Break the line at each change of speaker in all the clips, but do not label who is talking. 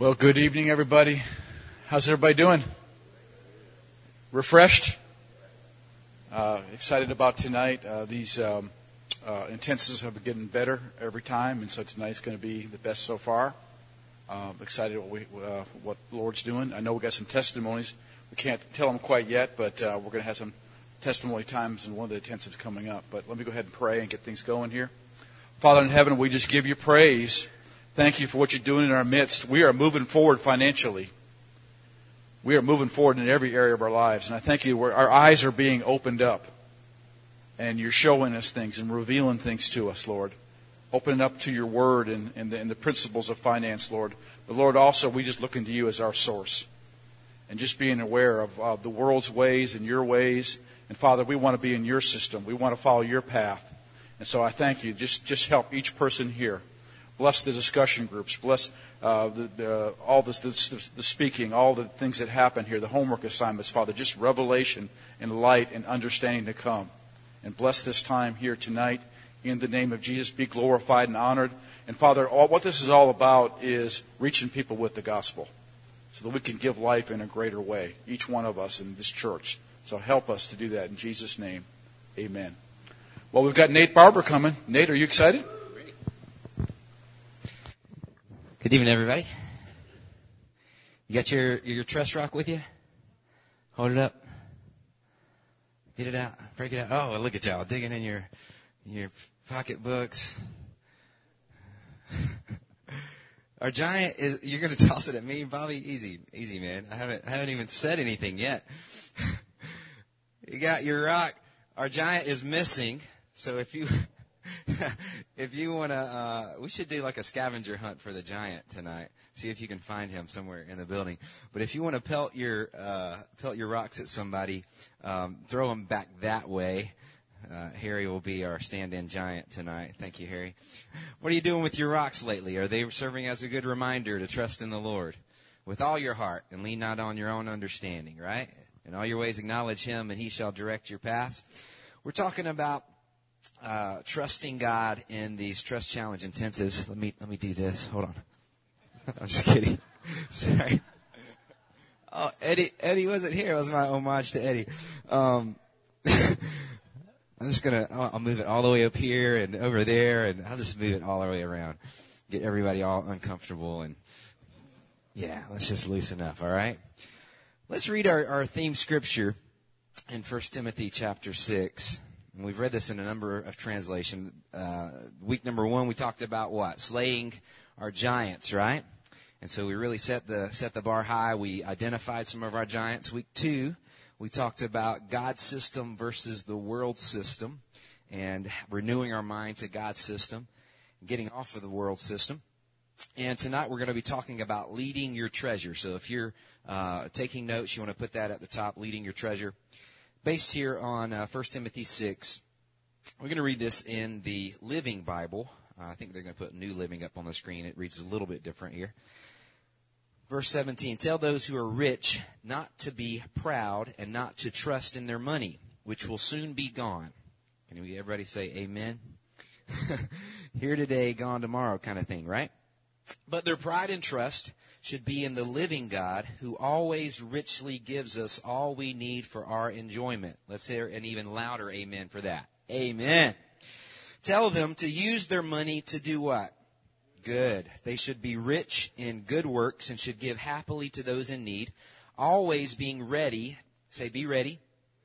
Well, good evening, everybody. How's everybody doing? Refreshed? Excited about tonight. These intensives have been getting better every time, and so tonight's going to be the best so far. Excited what the Lord's doing. I know we got some testimonies. We can't tell them quite yet, but we're going to have some testimony times in one of the intensives coming up. But let me go ahead and pray and get things going here. Father in heaven, we just give you praise. Thank you for what you're doing in our midst. We are moving forward financially. We are moving forward in every area of our lives. And I thank you where our eyes are being opened up. And you're showing us things and revealing things to us, Lord. Opening up to your word and the principles of finance, Lord. But Lord, also we just look into you as our source. And just being aware of the world's ways and your ways. And Father, we want to be in your system. We want to follow your path. And so I thank you. Just help each person here. Bless the discussion groups. Bless all the speaking, all the things that happen here, the homework assignments, Father. Just revelation and light and understanding to come. And bless this time here tonight. In the name of Jesus, be glorified and honored. And Father, what this is all about is reaching people with the gospel so that we can give life in a greater way, each one of us in this church. So help us to do that in Jesus' name. Amen. Well, we've got Nate Barber coming. Nate, are you excited?
Good evening, everybody. You got your trust rock with you? Hold it up. Get it out. Break it out. Oh, look at y'all digging in your pocketbooks. Our giant is. You're going to toss it at me, Bobby. Easy, man. I haven't even said anything yet. You got your rock. Our giant is missing. So if you want to, we should do like a scavenger hunt for the giant tonight. See if you can find him somewhere in the building. But if you want to pelt your rocks at somebody, throw them back that way. Harry will be our stand-in giant tonight. Thank you, Harry. What are you doing with your rocks lately? Are they serving as a good reminder to trust in the Lord with all your heart and lean not on your own understanding, right? In all your ways acknowledge him and he shall direct your paths. We're talking about trusting God in these Trust Challenge intensives. Let me do this. Hold on. I'm just kidding. Sorry. Oh, Eddie wasn't here. It was my homage to Eddie. I'm just I'll move it all the way up here and over there, and I'll just move it all the way around. Get everybody all uncomfortable, and yeah, let's just loosen up, all right? Let's read our theme scripture in 1 Timothy chapter 6. And we've read this in a number of translations. Week number 1, we talked about what? Slaying our giants, right? And so we really set the bar high. We identified some of our giants. Week 2, we talked about God's system versus the world system and renewing our mind to God's system, getting off of the world system. And tonight we're going to be talking about leading your treasure. So if you're taking notes, you want to put that at the top, leading your treasure. Based here on 1 Timothy 6, we're going to read this in the Living Bible. I think they're going to put New Living up on the screen. It reads a little bit different here. Verse 17, tell those who are rich not to be proud and not to trust in their money, which will soon be gone. Can everybody say amen? Here today, gone tomorrow kind of thing, right? But their pride and trust should be in the living God who always richly gives us all we need for our enjoyment. Let's hear an even louder amen for that. Amen. Tell them to use their money to do what? Good. They should be rich in good works and should give happily to those in need, always being ready, say be ready,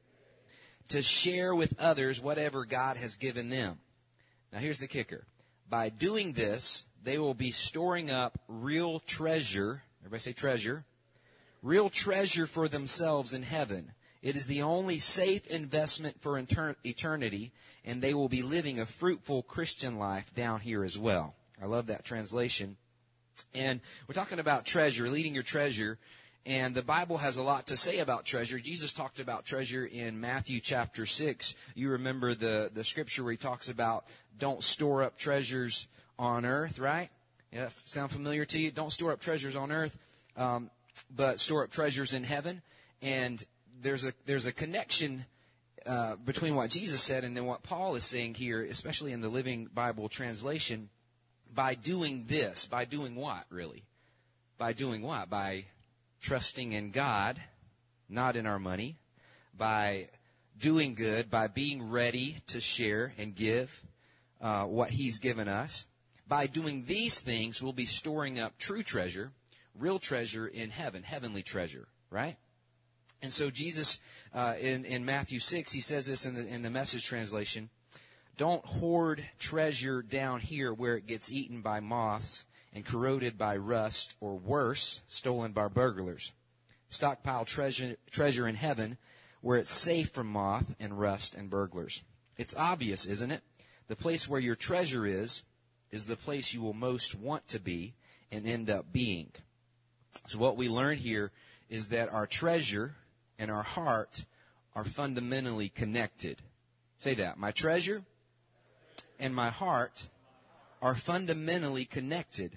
to share with others whatever God has given them. Now here's the kicker. By doing this, they will be storing up real treasure. Everybody say treasure. Real treasure for themselves in heaven. It is the only safe investment for eternity, and they will be living a fruitful Christian life down here as well. I love that translation. And we're talking about treasure, leading your treasure. And the Bible has a lot to say about treasure. Jesus talked about treasure in Matthew chapter 6. You remember the scripture where he talks about don't store up treasures on earth, right? Yeah, sound familiar to you? Don't store up treasures on earth, but store up treasures in heaven. And there's a connection between what Jesus said and then what Paul is saying here, especially in the Living Bible translation. By doing this, by doing what, really? By doing what? By trusting in God, not in our money. By doing good, by being ready to share and give what He's given us. By doing these things, we'll be storing up true treasure, real treasure in heaven, heavenly treasure, right? And so Jesus, in Matthew 6, He says this in the Message translation, don't hoard treasure down here where it gets eaten by moths and corroded by rust, or worse, stolen by burglars. Stockpile treasure in heaven where it's safe from moth and rust and burglars. It's obvious, isn't it? The place where your treasure is the place you will most want to be and end up being. So what we learn here is that our treasure and our heart are fundamentally connected. Say that. My treasure and my heart are fundamentally connected.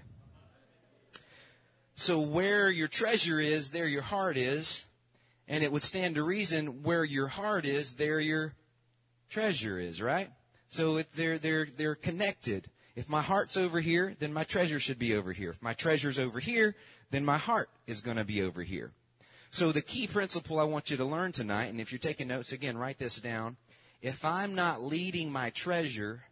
So where your treasure is, there your heart is. And it would stand to reason where your heart is, there your treasure is, right? So they're connected. If my heart's over here, then my treasure should be over here. If my treasure's over here, then my heart is going to be over here. So the key principle I want you to learn tonight, and if you're taking notes, again, write this down. If I'm not leading my treasure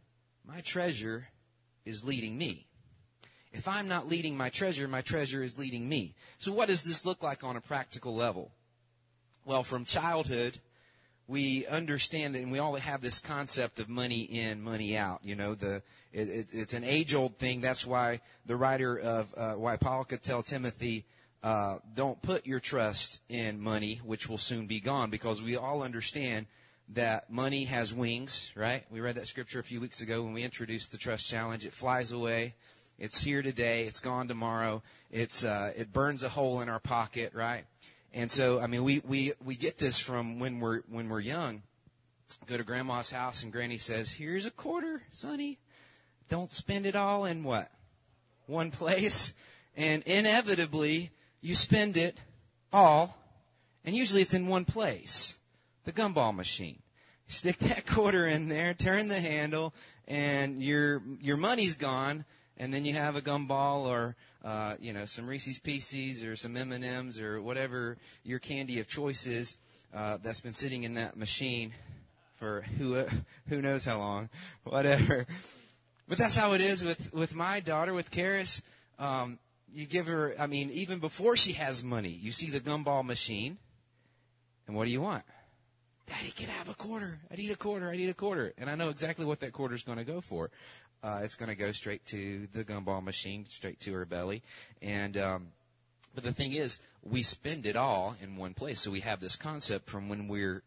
is leading me. If I'm not leading my treasure is leading me. So what does this look like on a practical level? Well, from childhood, we understand that, and we all have this concept of money in, money out. You know, it's an age-old thing. That's why the writer of why Paul could tell Timothy, don't put your trust in money, which will soon be gone, because we all understand that money has wings, right? We read that scripture a few weeks ago when we introduced the Trust Challenge. It flies away. It's here today. It's gone tomorrow. It burns a hole in our pocket, right? And so, I mean, we get this from when we're young. Go to Grandma's house and Granny says, "Here's a quarter, sonny. Don't spend it all in what? One place." And inevitably, you spend it all, and usually it's in one place. The gumball machine. Stick that quarter in there, turn the handle, and your money's gone, and then you have a gumball or some Reese's Pieces or some M&Ms or whatever your candy of choice is that's been sitting in that machine for who knows how long, whatever. But that's how it is with my daughter, with Karis. You give her, I mean, even before she has money, you see the gumball machine, and what do you want? Daddy, can I have a quarter? I need a quarter. I need a quarter. And I know exactly what that quarter is going to go for. It's going to go straight to the gumball machine, straight to her belly. And but the thing is, we spend it all in one place. So we have this concept from when we're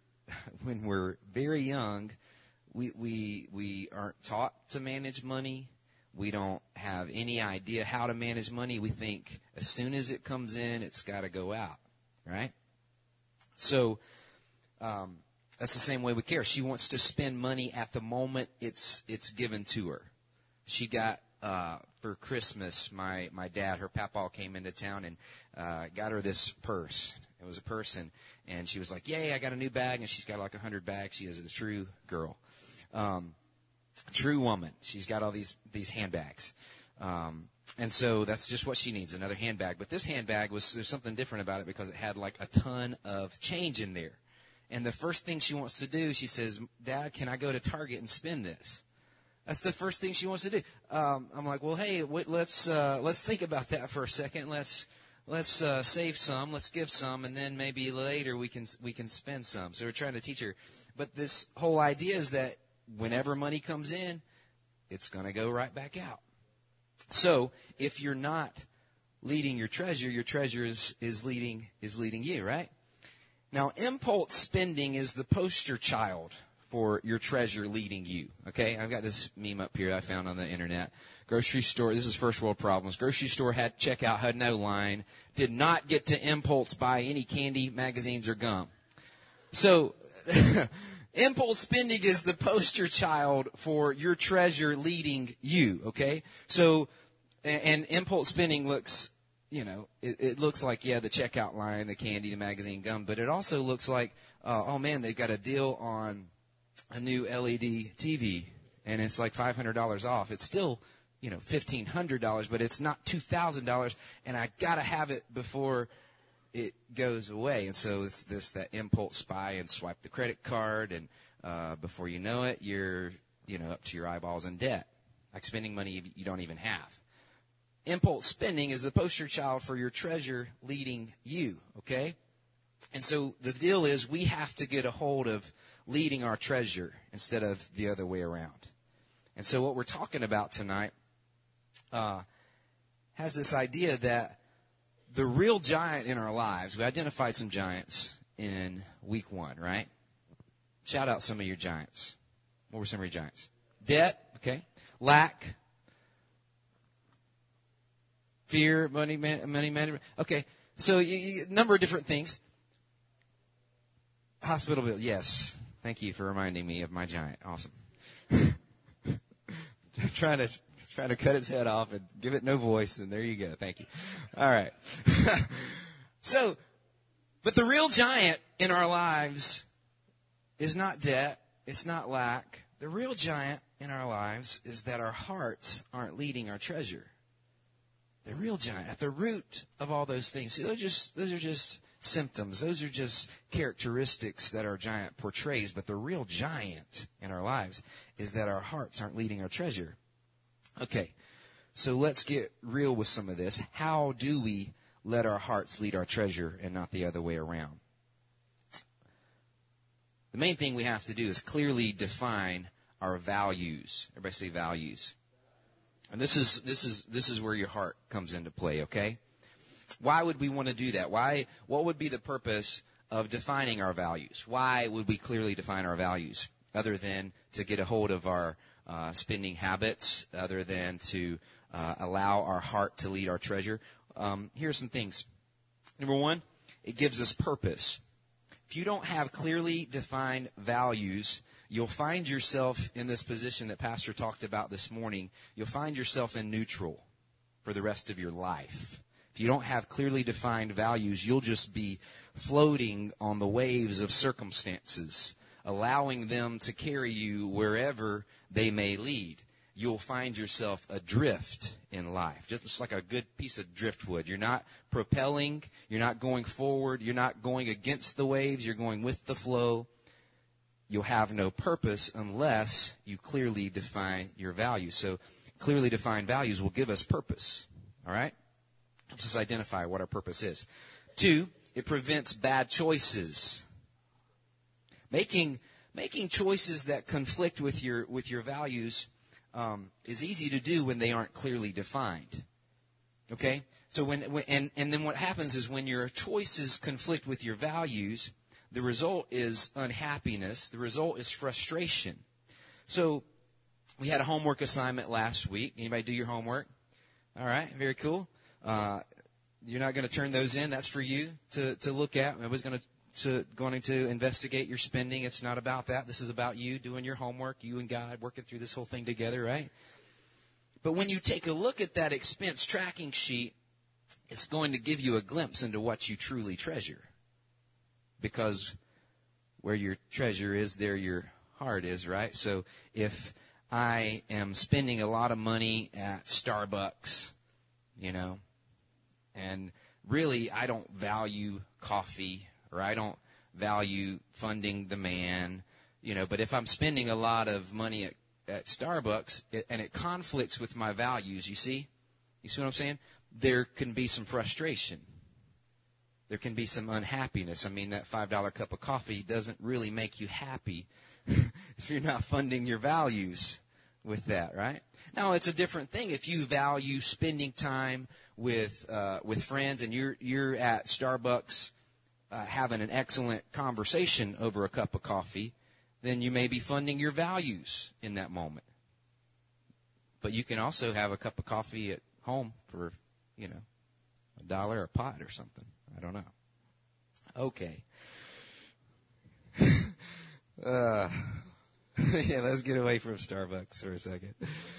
very young. We aren't taught to manage money. We don't have any idea how to manage money. We think as soon as it comes in, it's got to go out, right? So that's the same way with Kara. She wants to spend money at the moment it's given to her. She got for Christmas, my dad, her papa came into town and got her this purse. It was a purse, and she was like, "Yay, I got a new bag." And she's got like 100 bags. She is a true girl, true woman. She's got all these handbags. And so that's just what she needs, another handbag. But this handbag there's something different about it because it had like a ton of change in there. And the first thing she wants to do, she says, "Dad, can I go to Target and spend this?" That's the first thing she wants to do. I'm like, well, hey, let's think about that for a second. Let's save some, let's give some, and then maybe later we can spend some. So we're trying to teach her. But this whole idea is that whenever money comes in, it's going to go right back out. So if you're not leading your treasure is leading you, right? Now, impulse spending is the poster child for your treasure leading you. Okay, I've got this meme up here I found on the internet. Grocery store, this is first world problems. Grocery store had checkout, had no line, did not get to impulse buy any candy, magazines, or gum. So, impulse spending is the poster child for your treasure leading you, okay? So, and impulse spending looks, it looks like, the checkout line, the candy, the magazine, gum, but it also looks like, oh man, they've got a deal on a new LED TV, and it's like $500 off. It's still $1,500, but it's not $2,000, and I got to have it before it goes away. And so it's that impulse buy and swipe the credit card, and before you know it, you're up to your eyeballs in debt, like spending money you don't even have. Impulse spending is the poster child for your treasure leading you, okay? And so the deal is we have to get a hold of leading our treasure instead of the other way around. And so what we're talking about tonight has this idea that the real giant in our lives, we identified some giants in week 1, right? Shout out some of your giants. What were some of your giants? Debt, okay. Lack. Fear, money management. Okay, so a number of different things. Hospital bill, yes. Thank you for reminding me of my giant. Awesome. trying to cut its head off and give it no voice, and there you go. Thank you. All right. But the real giant in our lives is not debt. It's not lack. The real giant in our lives is that our hearts aren't leading our treasure. The real giant, at the root of all those things. See, those are just symptoms. Those are just characteristics that our giant portrays. But the real giant in our lives is that our hearts aren't leading our treasure. Okay, so let's get real with some of this. How do we let our hearts lead our treasure and not the other way around? The main thing we have to do is clearly define our values. Everybody say values. And this is where your heart comes into play, okay? Why would we want to do that? What would be the purpose of defining our values? Why would we clearly define our values other than to get a hold of our spending habits, other than to allow our heart to lead our treasure? Here are some things. Number 1, it gives us purpose. If you don't have clearly defined values, you'll find yourself in this position that Pastor talked about this morning. You'll find yourself in neutral for the rest of your life. If you don't have clearly defined values, you'll just be floating on the waves of circumstances, allowing them to carry you wherever they may lead. You'll find yourself adrift in life, just like a good piece of driftwood. You're not propelling, you're not going forward, you're not going against the waves, you're going with the flow. You'll have no purpose unless you clearly define your values. So clearly defined values will give us purpose, all right? Helps us identify what our purpose is. 2, it prevents bad choices. Making choices that conflict with your values is easy to do when they aren't clearly defined. Okay? So and then what happens is when your choices conflict with your values, the result is unhappiness. The result is frustration. So we had a homework assignment last week. Anybody do your homework? All right, very cool. You're not going to turn those in. That's for you to look at. I was going to investigate your spending. It's not about that. This is about you doing your homework, you and God working through this whole thing together, right? But when you take a look at that expense tracking sheet, it's going to give you a glimpse into what you truly treasure. Because where your treasure is, there your heart is, right? So if I am spending a lot of money at Starbucks, and really I don't value coffee, or I don't value funding the man, but if I'm spending a lot of money at Starbucks and it conflicts with my values, you see what I'm saying? There can be some frustration. There can be some unhappiness. I mean, that $5 cup of coffee doesn't really make you happy if you're not funding your values with that, right? Now, it's a different thing if you value spending time with friends and you're at Starbucks having an excellent conversation over a cup of coffee, then you may be funding your values in that moment. But you can also have a cup of coffee at home for, $1 a pot or something. I don't know. Okay. Yeah, let's get away from Starbucks for a second.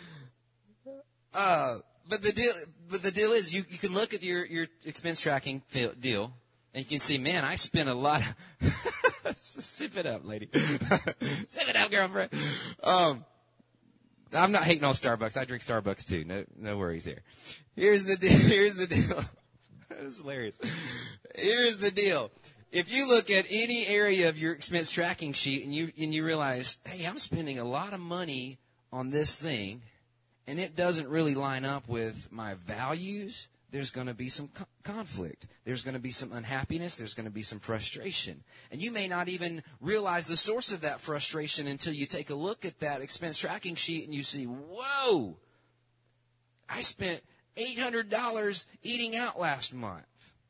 But the deal is you can look at your expense tracking deal, and you can see, man, I spent a lot of... Sip it up, lady. Sip it up, girlfriend. I'm not hating on Starbucks. I drink Starbucks too. No worries there. Here's the deal. That is hilarious. Here's the deal. If you look at any area of your expense tracking sheet and you realize, hey, I'm spending a lot of money on this thing, and it doesn't really line up with my values, there's going to be some conflict. There's going to be some unhappiness. There's going to be some frustration. And you may not even realize the source of that frustration until you take a look at that expense tracking sheet and you see, whoa, I spent $800 eating out last month.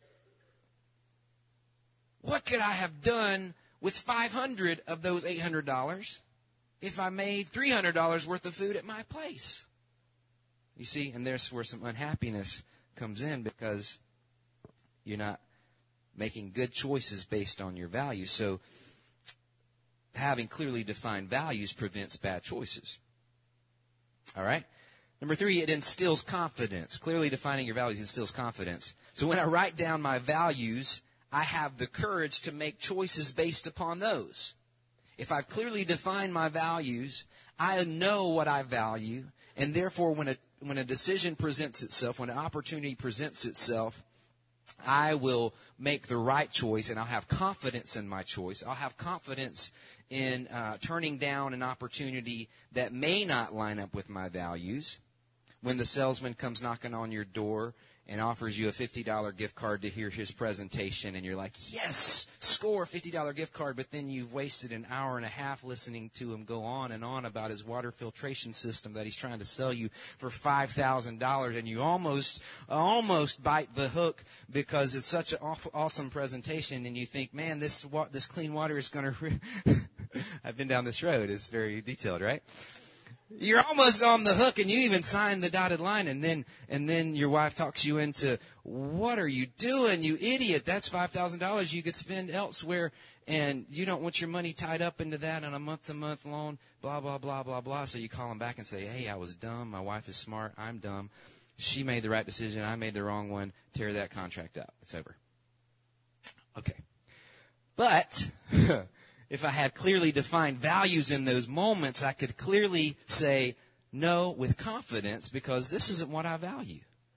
What could I have done with $500 of those $800 if I made $300 worth of food at my place? You see, and there's where some unhappiness comes in because you're not making good choices based on your values. So having clearly defined values prevents bad choices. All right? Number 3, it instills confidence. Clearly defining your values instills confidence. So when I write down my values, I have the courage to make choices based upon those. If I've clearly defined my values, I know what I value, and therefore when a decision presents itself, when an opportunity presents itself, I will make the right choice, and I'll have confidence in my choice. I'll have confidence in turning down an opportunity that may not line up with my values. When the salesman comes knocking on your door and offers you a $50 gift card to hear his presentation, and you're like, yes, score, $50 gift card, but then you've wasted an hour and a half listening to him go on and on about his water filtration system that he's trying to sell you for $5,000, and you almost bite the hook because it's such an awesome presentation, and you think, man, this clean water is going to... I've been down this road. It's very detailed, right? You're almost on the hook, and you even sign the dotted line, and then your wife talks you into, what are you doing, you idiot? That's $5,000 you could spend elsewhere, and you don't want your money tied up into that on a month-to-month loan, blah, blah, blah, blah, blah. So you call them back and say, hey, I was dumb. My wife is smart. I'm dumb. She made the right decision. I made the wrong one. Tear that contract up. It's over. Okay. But... if I had clearly defined values in those moments, I could clearly say no with confidence because this isn't what I value.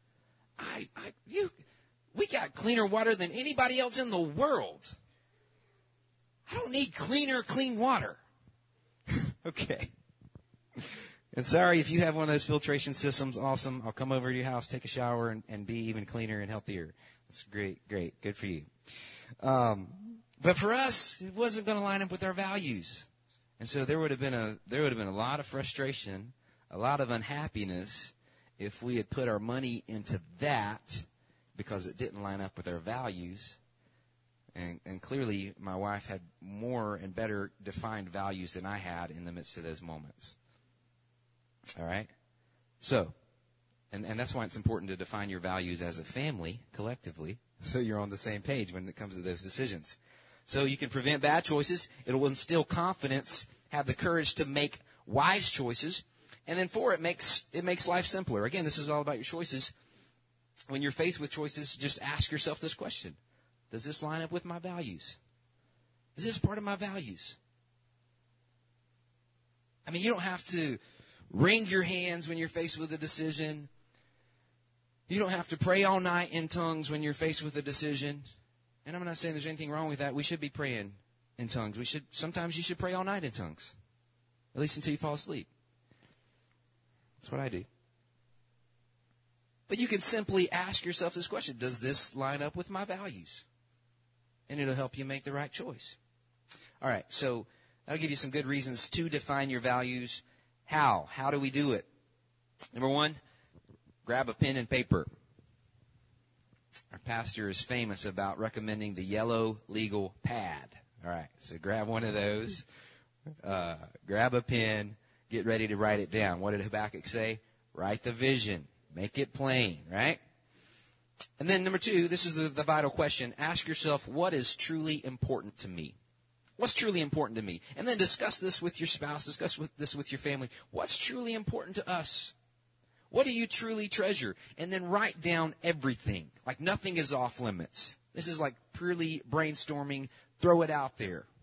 We got cleaner water than anybody else in the world. I don't need clean water. Okay. And sorry if you have one of those filtration systems, awesome. I'll come over to your house, take a shower, and be even cleaner and healthier. That's great. Good for you. But for us, it wasn't going to line up with our values. And so there would have been a lot of frustration, a lot of unhappiness if we had put our money into that because it didn't line up with our values. And clearly my wife had more and better defined values than I had in the midst of those moments. All right? So, and that's why it's important to define your values as a family, collectively, so you're on the same page when it comes to those decisions. So you can prevent bad choices. It will instill confidence, have the courage to make wise choices. And then 4, it makes life simpler. Again, this is all about your choices. When you're faced with choices, just ask yourself this question. Does this line up with my values? Is this part of my values? I mean, you don't have to wring your hands when you're faced with a decision. You don't have to pray all night in tongues when you're faced with a decision. And I'm not saying there's anything wrong with that. We should be praying in tongues. Sometimes you should pray all night in tongues. At least until you fall asleep. That's what I do. But you can simply ask yourself this question. Does this line up with my values? And it'll help you make the right choice. All right, so that'll give you some good reasons to define your values. How? How do we do it? Number 1, grab a pen and paper. Our pastor is famous about recommending the yellow legal pad. All right, so grab one of those, grab a pen, get ready to write it down. What did Habakkuk say? Write the vision. Make it plain, right? And then number 2, this is the vital question. Ask yourself, what is truly important to me? What's truly important to me? And then discuss this with your spouse. Discuss this with your family. What's truly important to us? What do you truly treasure? And then write down everything. Like nothing is off limits. This is like purely brainstorming. Throw it out there.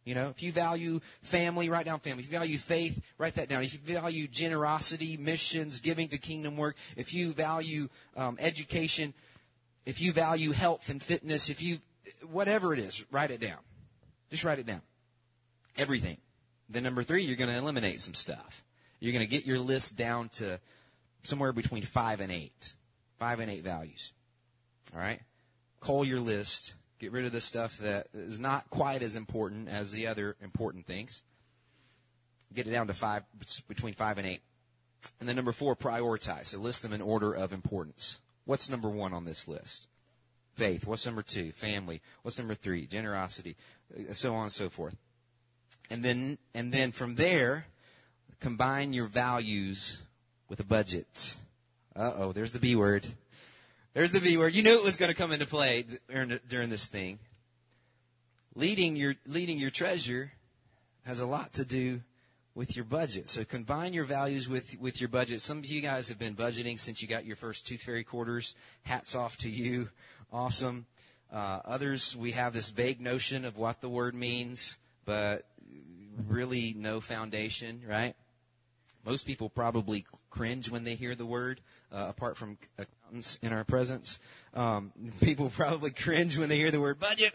You know, if you value family, write down family. If you value faith, write that down. If you value generosity, missions, giving to kingdom work, if you value education, if you value health and fitness, whatever it is, write it down. Just write it down. Everything. Then number 3, you're going to eliminate some stuff. You're going to get your list down to somewhere between 5 and 8. 5 and 8 values. All right? Cull your list. Get rid of the stuff that is not quite as important as the other important things. Get it down to 5, between 5 and 8. And then number 4, prioritize. So list them in order of importance. What's number 1 on this list? Faith. What's number 2? Family. What's number 3? Generosity. So on and so forth. And then from there, combine your values with a budget. Uh-oh, there's the B word. There's the B word. You knew it was going to come into play during this thing. Leading your treasure has a lot to do with your budget. So combine your values with your budget. Some of you guys have been budgeting since you got your first Tooth Fairy quarters. Hats off to you. Awesome. Others, we have this vague notion of what the word means, but really no foundation, right? Most people probably cringe when they hear the word, apart from accountants in our presence. People probably cringe when they hear the word budget.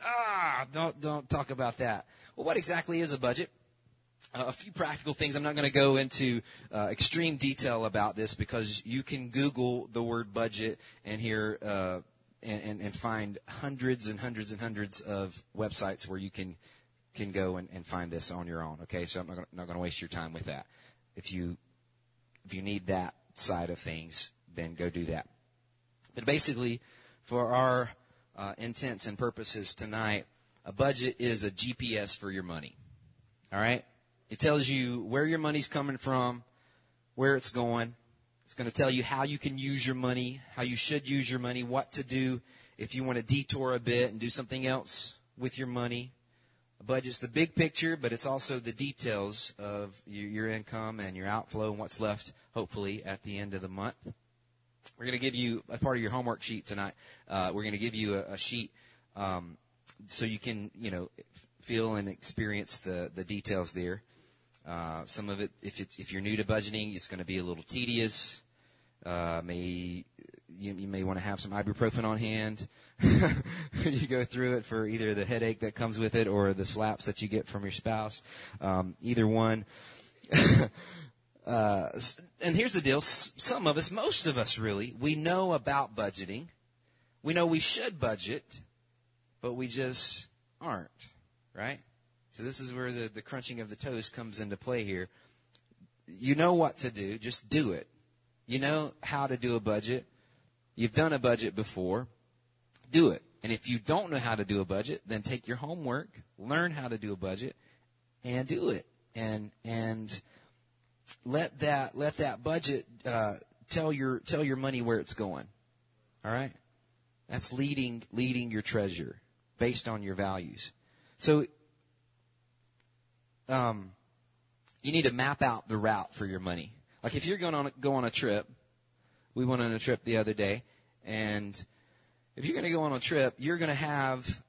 Don't talk about that. Well, what exactly is a budget? A few practical things. I'm not going to go into extreme detail about this because you can Google the word budget and hear and find hundreds and hundreds and hundreds of websites where you can go and find this on your own. Okay, so I'm not going to waste your time with that. If you need that side of things, then go do that. But basically, for our intents and purposes tonight, a budget is a GPS for your money. All right? It tells you where your money's coming from, where it's going. It's going to tell you how you can use your money, how you should use your money, what to do if you want to detour a bit and do something else with your money. A budget's the big picture, but it's also the details of your income and your outflow and what's left, hopefully, at the end of the month. We're going to give you a part of your homework sheet tonight. We're going to give you a sheet so you can, feel and experience the details there. Some of it, if you're new to budgeting, it's going to be a little tedious. You may want to have some ibuprofen on hand. You go through it for either the headache that comes with it or the slaps that you get from your spouse. Either one. And here's the deal. Some of us, most of us really, we know about budgeting. We know we should budget, but we just aren't, right? So this is where the crunching of the toes comes into play here. You know what to do. Just do it. You know how to do a budget. You've done a budget before. Do it. And if you don't know how to do a budget, then take your homework, learn how to do a budget, and do it. And let that budget tell your money where it's going. All right? That's leading your treasure based on your values. So you need to map out the route for your money. Like if you're going to go on a trip, we went on a trip the other day, and if you're going to go on a trip, you're going to have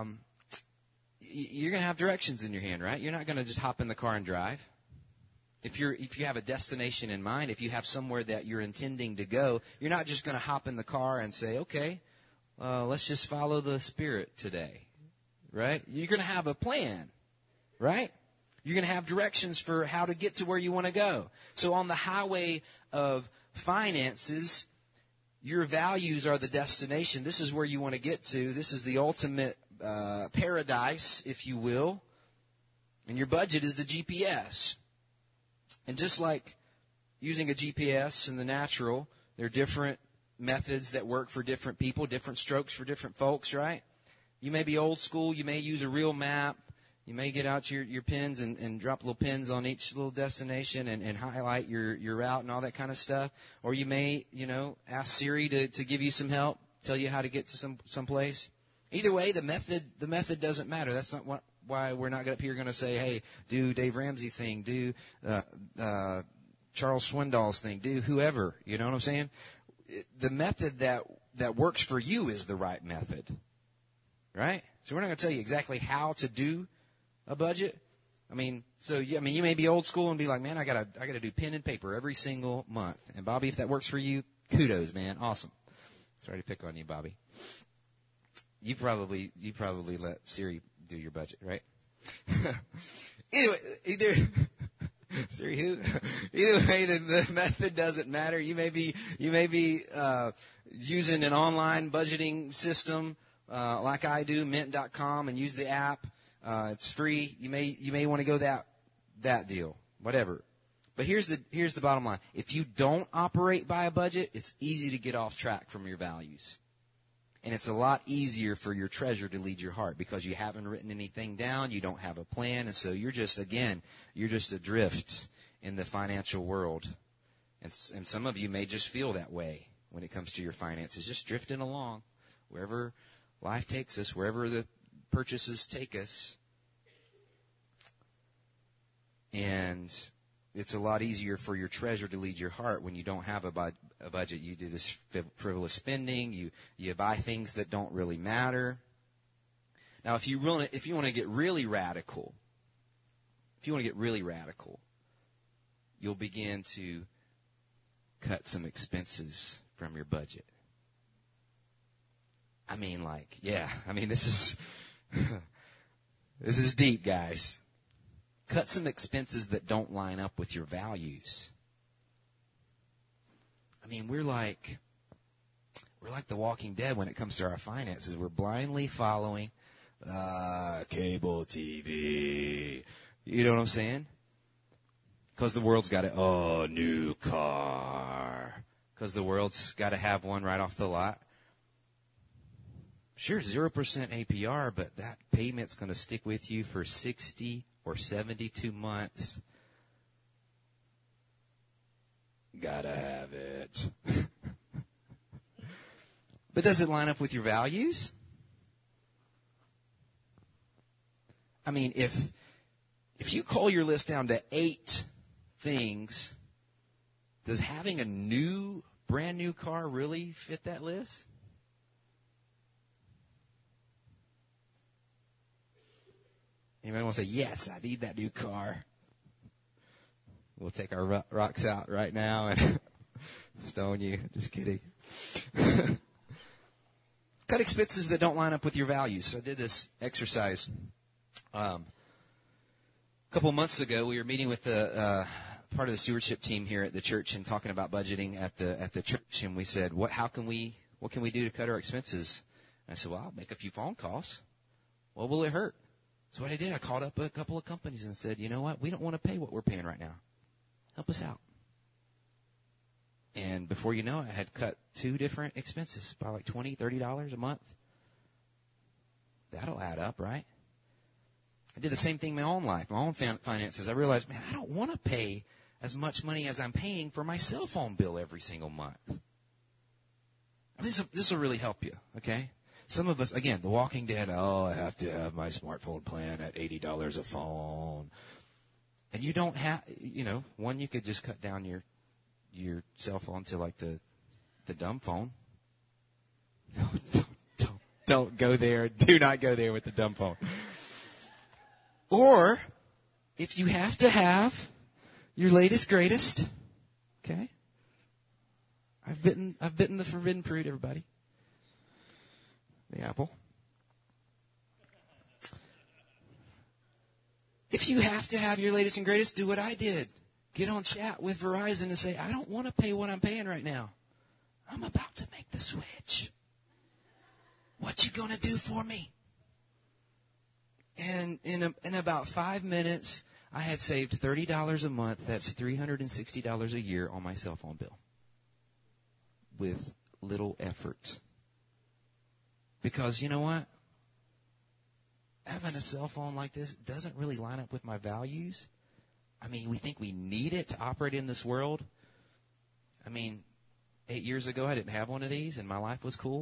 directions in your hand, right? You're not going to just hop in the car and drive. If you have a destination in mind, if you have somewhere that you're intending to go, you're not just going to hop in the car and say, okay, let's just follow the Spirit today, right? You're going to have a plan, right? You're going to have directions for how to get to where you want to go. So on the highway of finances, your values are the destination. This is where you want to get to. This is the ultimate paradise, if you will. And your budget is the GPS. And just like using a GPS in the natural, there are different methods that work for different people, different strokes for different folks, right? You may be old school. You may use a real map. You may get out your pens and drop little pins on each little destination and highlight your route and all that kind of stuff. Or you may, ask Siri to give you some help, tell you how to get to some place. Either way, the method doesn't matter. That's not why we're not up here going to say, hey, do Dave Ramsey thing, do Charles Swindoll's thing, do whoever. You know what I'm saying? The method that works for you is the right method, right? So we're not going to tell you exactly how to do a budget? I mean, you may be old school and be like, man, I gotta do pen and paper every single month. And Bobby, if that works for you, kudos, man. Awesome. Sorry to pick on you, Bobby. You probably let Siri do your budget, right? Anyway, Siri who? Either way, the method doesn't matter. You may be using an online budgeting system, like I do, Mint.com, and use the app. It's free. You may want to go that deal, whatever. But here's the bottom line. If you don't operate by a budget, it's easy to get off track from your values. And it's a lot easier for your treasure to lead your heart because you haven't written anything down, you don't have a plan, and so you're just adrift in the financial world. And some of you may just feel that way when it comes to your finances, just drifting along wherever life takes us, wherever the purchases take us. And it's a lot easier for your treasure to lead your heart when you don't have a budget. You do this frivolous spending. You buy things that don't really matter. Now, if you want to get really radical, you'll begin to cut some expenses from your budget. This is deep, guys. Cut some expenses that don't line up with your values. We're like the Walking Dead when it comes to our finances. We're blindly following cable TV. You know what I'm saying? Because the world's got a new car. Because the world's got to have one right off the lot. Sure, 0% APR, but that payment's going to stick with you for 60 or 72 months. Gotta have it. But does it line up with your values? If you cull your list down to 8 things, does having a brand new car really fit that list? Anybody want to say, yes, I need that new car? We'll take our rocks out right now and stone you. Just kidding. Cut expenses that don't line up with your values. So I did this exercise. A couple of months ago, we were meeting with the part of the stewardship team here at the church and talking about budgeting at the church. And we said, what can we do to cut our expenses? And I said, well, I'll make a few phone calls. What will it hurt? So what I did, I called up a couple of companies and said, you know what? We don't want to pay what we're paying right now. Help us out. And before you know it, I had cut 2 different expenses by like $20, $30 a month. That'll add up, right? I did the same thing in my own life, my own finances. I realized, man, I don't want to pay as much money as I'm paying for my cell phone bill every single month. This will really help you, okay? Some of us, again, The Walking Dead, I have to have my smartphone plan at $80 a phone. And you don't have, one, you could just cut down your cell phone to like the dumb phone. No, don't go there. Do not go there with the dumb phone. Or, if you have to have your latest, greatest, okay? I've bitten the forbidden fruit, everybody. The apple. If you have to have your latest and greatest, do what I did. Get on chat with Verizon and say, I don't want to pay what I'm paying right now. I'm about to make the switch. What you gonna do for me? And in about 5 minutes, I had saved $30 a month. That's $360 a year on my cell phone bill. With little effort. Because you know what? Having a cell phone like this doesn't really line up with my values. We think we need it to operate in this world. 8 years ago, I didn't have one of these, and my life was cool.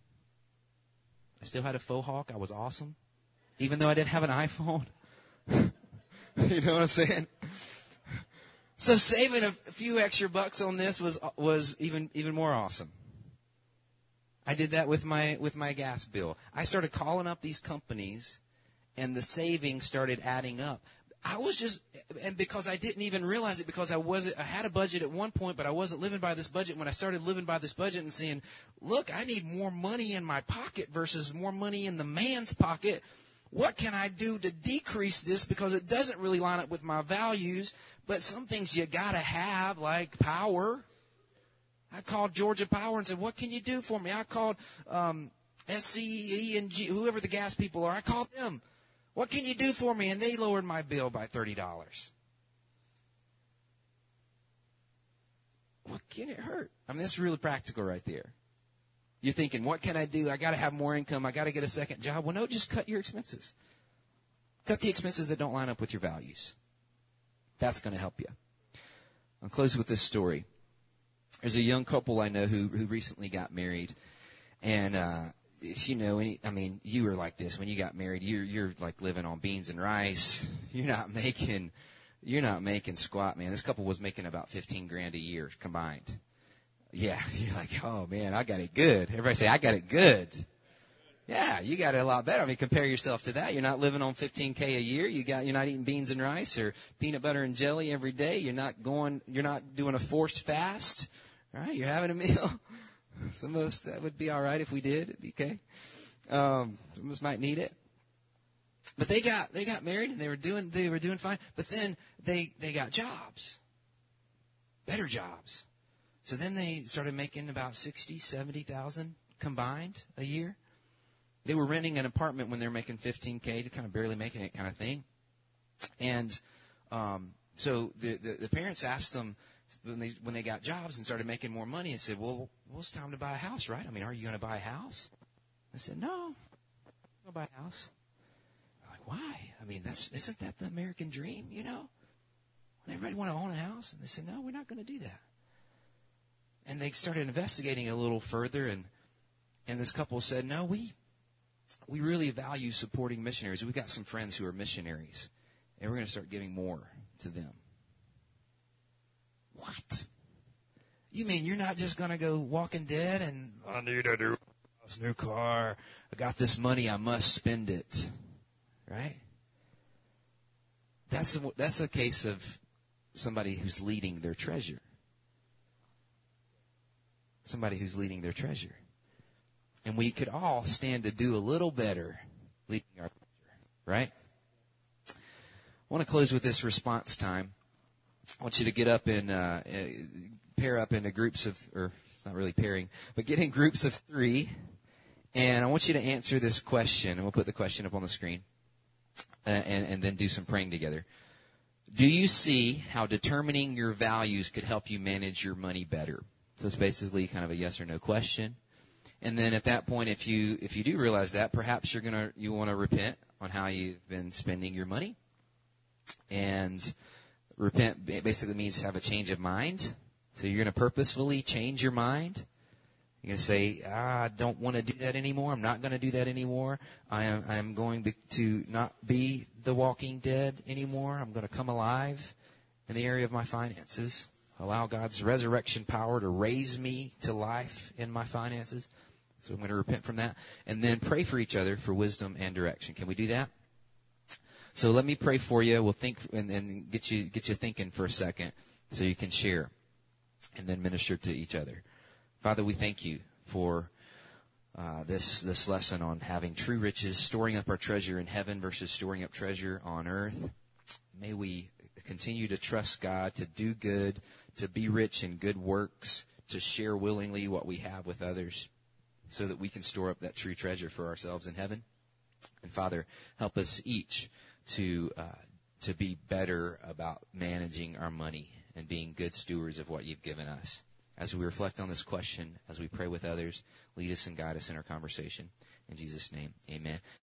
I still had a faux hawk. I was awesome. Even though I didn't have an iPhone. You know what I'm saying? So saving a few extra bucks on this was even more awesome. I did that with my gas bill. I started calling up these companies and the savings started adding up. And because I didn't even realize it, because I had a budget at one point, but I wasn't living by this budget. When I started living by this budget and seeing, look, I need more money in my pocket versus more money in the man's pocket. What can I do to decrease this? Because it doesn't really line up with my values, but some things you gotta have, like power. I called Georgia Power and said, what can you do for me? I called, SCE and G, whoever the gas people are. I called them. What can you do for me? And they lowered my bill by $30. What can it hurt? I mean, that's really practical right there. You're thinking, what can I do? I got to have more income. I got to get a second job. Well, no, just cut your expenses. Cut the expenses that don't line up with your values. That's going to help you. I'll close with this story. There's a young couple I know who recently got married. And, if you know you were like this when you got married. You're like living on beans and rice. You're not making squat, man. This couple was making about $15,000 a year combined. Yeah, you're like, oh man, I got it good. Everybody say, I got it good. Yeah, you got it a lot better. I mean, compare yourself to that. You're not living on $15K a year. You're not eating beans and rice or peanut butter and jelly every day. You're not doing a forced fast, right? You're having a meal. Some of us, that would be all right if we did. It'd be okay. Some of us might need it. But they got married and they were doing fine. But then they got jobs, better jobs. So then they started making about 60, 70,000 combined a year. They were renting an apartment when they were making $15K, to kind of barely making it kind of thing. And so the parents asked them when they got jobs and started making more money and said, well, it's time to buy a house, right? I mean, are you going to buy a house? I said, no, I'm going to buy a house. I'm like, why? I mean, isn't that the American dream, you know? Everybody want to own a house? And they said, no, we're not going to do that. And they started investigating a little further, and this couple said, no, we really value supporting missionaries. We've got some friends who are missionaries, and we're going to start giving more to them. What? You mean you're not just going to go Walking Dead and, I need a new house, new car, I got this money, I must spend it, right? That's a case of somebody who's leading their treasure. Somebody who's leading their treasure. And we could all stand to do a little better leading our treasure, right? I want to close with this response time. I want you to get up and pair up into groups of, or it's not really pairing, but get in groups of 3. And I want you to answer this question, and we'll put the question up on the screen, and then do some praying together. Do you see how determining your values could help you manage your money better? So it's basically kind of a yes or no question. And then at that point, if you do realize that, perhaps you want to repent on how you've been spending your money. And repent basically means have a change of mind. So you're going to purposefully change your mind. You're going to say, I don't want to do that anymore. I'm not going to do that anymore. I am going to not be the Walking Dead anymore. I'm going to come alive in the area of my finances. Allow God's resurrection power to raise me to life in my finances. So I'm going to repent from that. And then pray for each other for wisdom and direction. Can we do that? So let me pray for you. We'll think and get you thinking for a second so you can share and then minister to each other. Father, we thank you for this lesson on having true riches, storing up our treasure in heaven versus storing up treasure on earth. May we continue to trust God, to do good, to be rich in good works, to share willingly what we have with others so that we can store up that true treasure for ourselves in heaven. And Father, help us each to be better about managing our money and being good stewards of what you've given us. As we reflect on this question, as we pray with others, lead us and guide us in our conversation. In Jesus' name, amen.